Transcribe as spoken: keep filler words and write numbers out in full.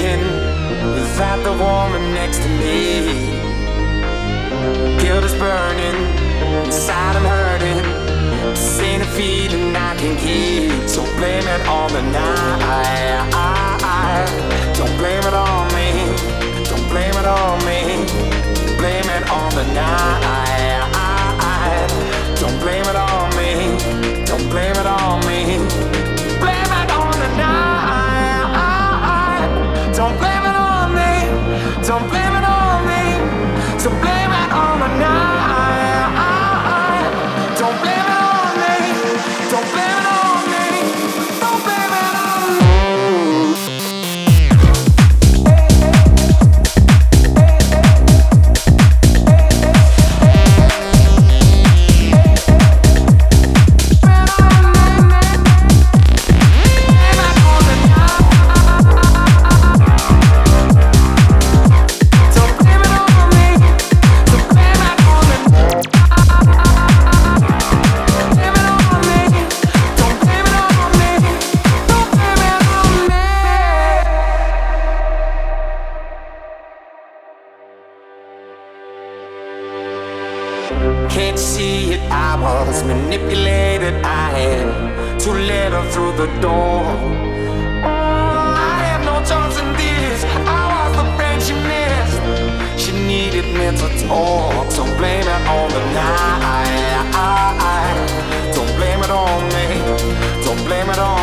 thinking that the woman next to me, guilt is burning, inside I'm hurting. This ain't a feeling I can keep, so blame it on the night. Don't blame it on me, don't blame it on me, blame it on the night. Don't blame it on me, don't blame it on me, blame it on the night. Don't blame it on me, don't blame it on me, so blame it on the night. Don't blame it on me, don't blame it on me, don't blame it on me. Can't see it, I was manipulated. I had to let her through the door. Oh, I had no choice in this. I was the friend she missed. She needed me to talk, so blame it on the night. Don't blame it on me, don't blame it on